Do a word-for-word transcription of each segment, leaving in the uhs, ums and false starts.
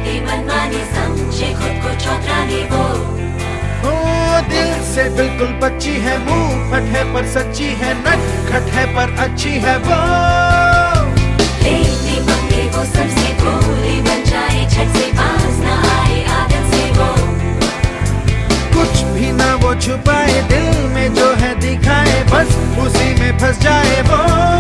मेरी मनमानी समझे खुद को चौधरानी वो। ओ दिल से बिल्कुल बच्ची है, मुंह फट है पर सच्ची है, नटखट है पर अच्छी है वो। लेती पंगे वो सबसे भोली बन जाए, झट से पास ना आए आदत से वो। कुछ भी ना वो छुपाए, दिल में जो है दिखाए, बस उसी में फंस जाए वो।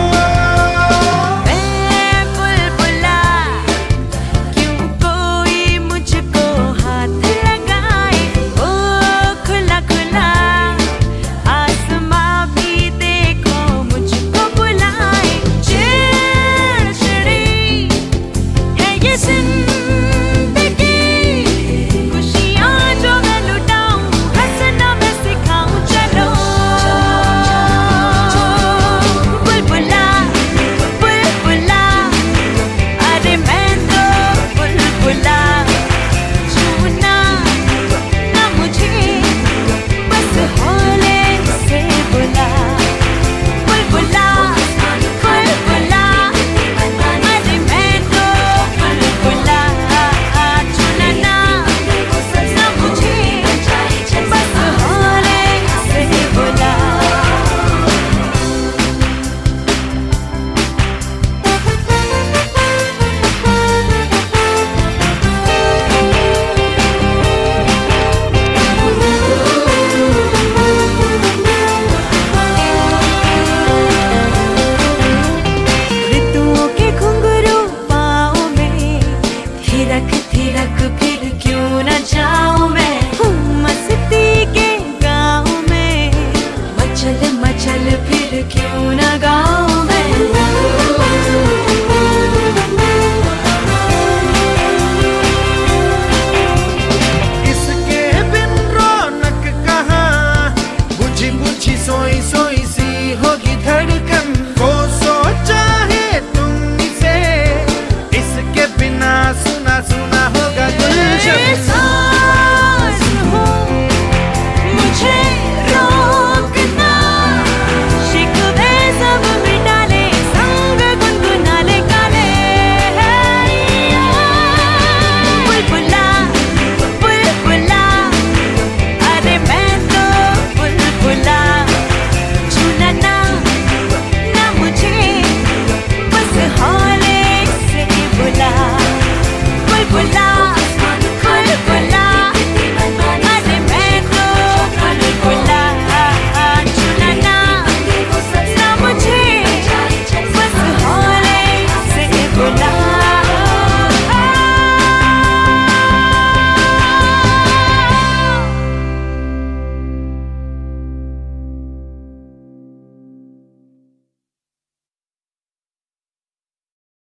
फिर क्यों न जाऊं मैं मस्ती के गाँव में, मचल मचल फिर क्यों न गाऊं।